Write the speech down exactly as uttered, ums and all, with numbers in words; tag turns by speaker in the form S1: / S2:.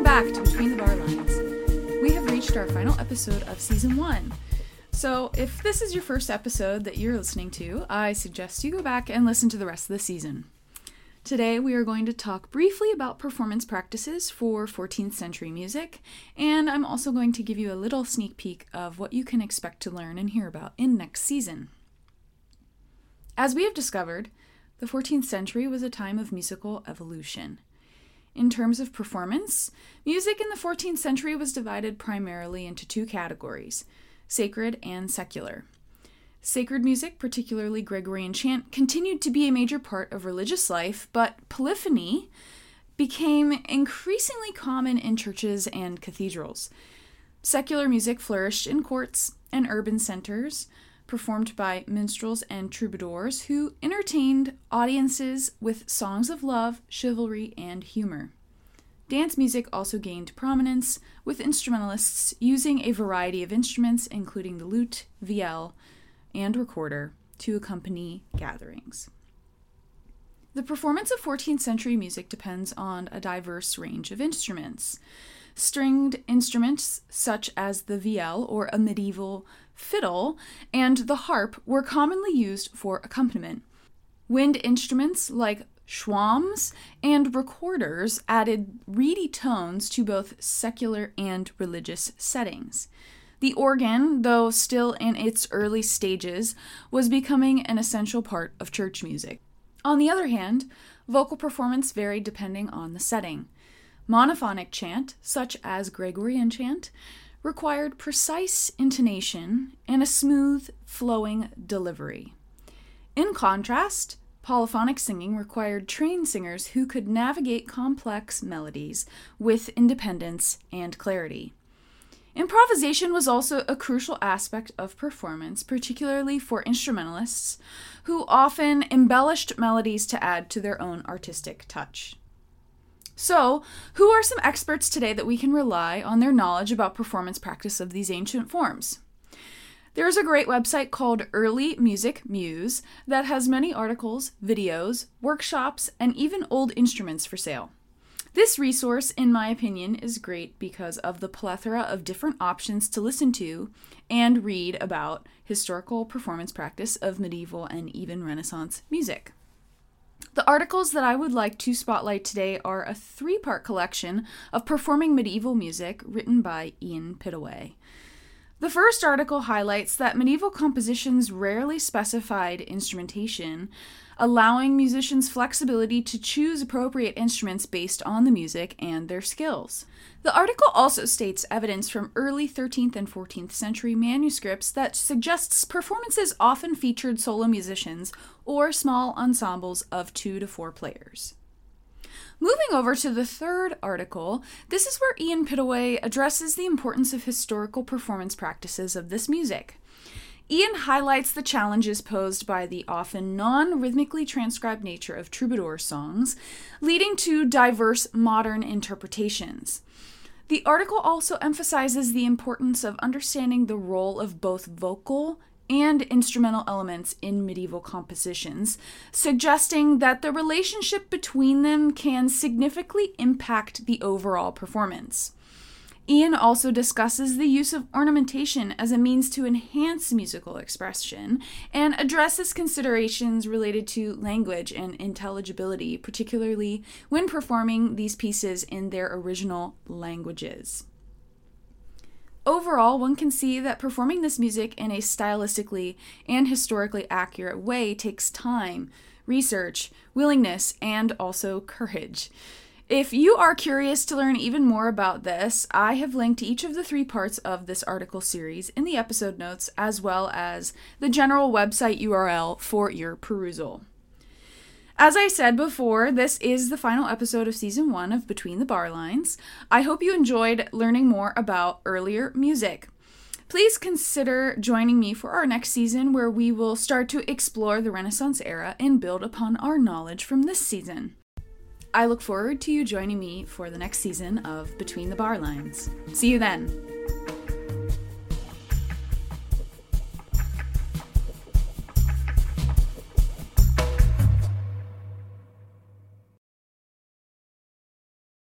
S1: back to Between the Bar Lines. We have reached our final episode of Season one. So if this is your first episode that you're listening to, I suggest you go back and listen to the rest of the season. Today we are going to talk briefly about performance practices for fourteenth century music, and I'm also going to give you a little sneak peek of what you can expect to learn and hear about in next season. As we have discovered, the fourteenth century was a time of musical evolution. In terms of performance, music in the fourteenth century was divided primarily into two categories, sacred and secular. Sacred music, particularly Gregorian chant, continued to be a major part of religious life, but polyphony became increasingly common in churches and cathedrals. Secular music flourished in courts and urban centers, performed by minstrels and troubadours who entertained audiences with songs of love, chivalry, and humor. Dance music also gained prominence, with instrumentalists using a variety of instruments, including the lute, viol, and recorder, to accompany gatherings. The performance of fourteenth century music depends on a diverse range of instruments. Stringed instruments such as the viol, or a medieval fiddle, and the harp were commonly used for accompaniment. Wind instruments like schwamms and recorders added reedy tones to both secular and religious settings. The organ, though still in its early stages, was becoming an essential part of church music. On the other hand, vocal performance varied depending on the setting. Monophonic chant, such as Gregorian chant, required precise intonation and a smooth, flowing delivery. In contrast, polyphonic singing required trained singers who could navigate complex melodies with independence and clarity. Improvisation was also a crucial aspect of performance, particularly for instrumentalists, who often embellished melodies to add to their own artistic touch. So, who are some experts today that we can rely on their knowledge about performance practice of these ancient forms? There is a great website called Early Music Muse that has many articles, videos, workshops, and even old instruments for sale. This resource, in my opinion, is great because of the plethora of different options to listen to and read about historical performance practice of medieval and even Renaissance music. The articles that I would like to spotlight today are a three-part collection of performing medieval music written by Ian Pittaway. The first article highlights that medieval compositions rarely specified instrumentation, allowing musicians flexibility to choose appropriate instruments based on the music and their skills. The article also states evidence from early thirteenth and fourteenth century manuscripts that suggests performances often featured solo musicians or small ensembles of two to four players. Moving over to the third article, this is where Ian Pittaway addresses the importance of historical performance practices of this music. Ian highlights the challenges posed by the often non-rhythmically transcribed nature of troubadour songs, leading to diverse modern interpretations. The article also emphasizes the importance of understanding the role of both vocal and instrumental elements in medieval compositions, suggesting that the relationship between them can significantly impact the overall performance. Ian also discusses the use of ornamentation as a means to enhance musical expression and addresses considerations related to language and intelligibility, particularly when performing these pieces in their original languages. Overall, one can see that performing this music in a stylistically and historically accurate way takes time, research, willingness, and also courage. If you are curious to learn even more about this, I have linked each of the three parts of this article series in the episode notes, as well as the general website U R L for your perusal. As I said before, this is the final episode of Season one of Between the Bar Lines. I hope you enjoyed learning more about earlier music. Please consider joining me for our next season, where we will start to explore the Renaissance era and build upon our knowledge from this season. I look forward to you joining me for the next season of Between the Bar Lines. See you then!